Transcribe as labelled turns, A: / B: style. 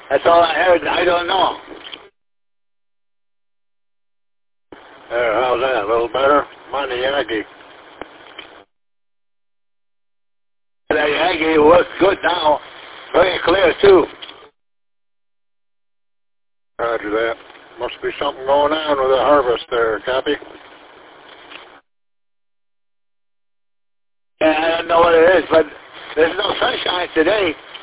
A: That's all I heard. I don't know.
B: There, how's that? A little better? Mind the Yankee.
A: The Yankee works good now. Very clear, too.
B: Roger that. Must be something going on with the harvest there, copy?
A: Yeah, I don't know what it is, but there's no sunshine today.